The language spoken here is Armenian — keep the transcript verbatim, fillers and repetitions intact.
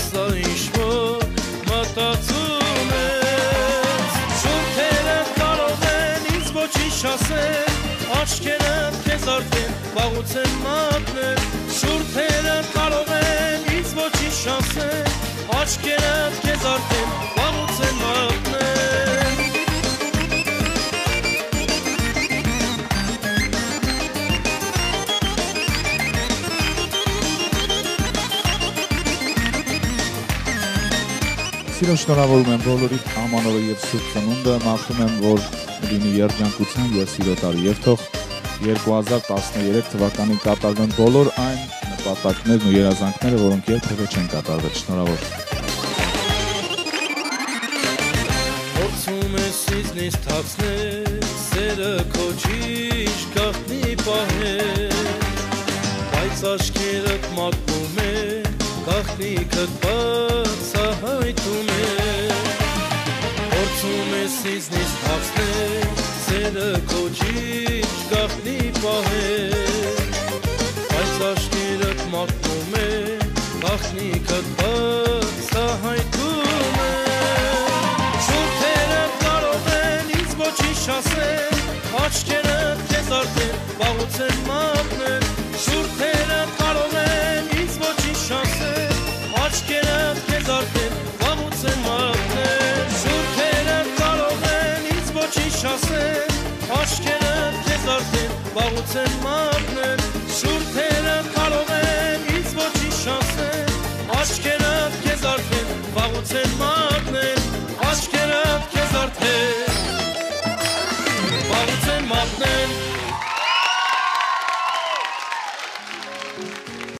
սա ինչ-որ մտածում ես Շուրթերդ կարող են ինձ ոչինչ ասել Աչքերդ քեզ արդեն վաղուց են մատնել Շուրթերդ կարող են ինձ ոչինչ ասել Աչքերդ քեզ արդեն վաղուց են մատնել Սիրուն շնորհավորում եմ բոլորի ամանորը և սուրբ ծնունդը, մաղթում եմ, որ լինի երջանկության և սիրո տարի և թող երկու հազար տասներեք թվականին կատարվեն բոլոր այն նպատակներն ու երազանքները, որոնք երբևէ չեն կատարվել։ Շնորհավոր։ Փորձում ես ինձնից թաքցնել, սերը քո ճիշտ գաղտնի պահել, բայց աչքերդ մատնում են, գաղտնիքդ բացահայտում են Փորձում ես ինձնից թաքցնել, սերը քո ճիշտ գաղտնի պահել, բայց աչքերդ մատնում են, գաղտնիքդ բացահայտում են Շուրթերդ կարող են ինձ ոչինչ ասել, աչքերդ քեզ արդեն վաղուց են մատնել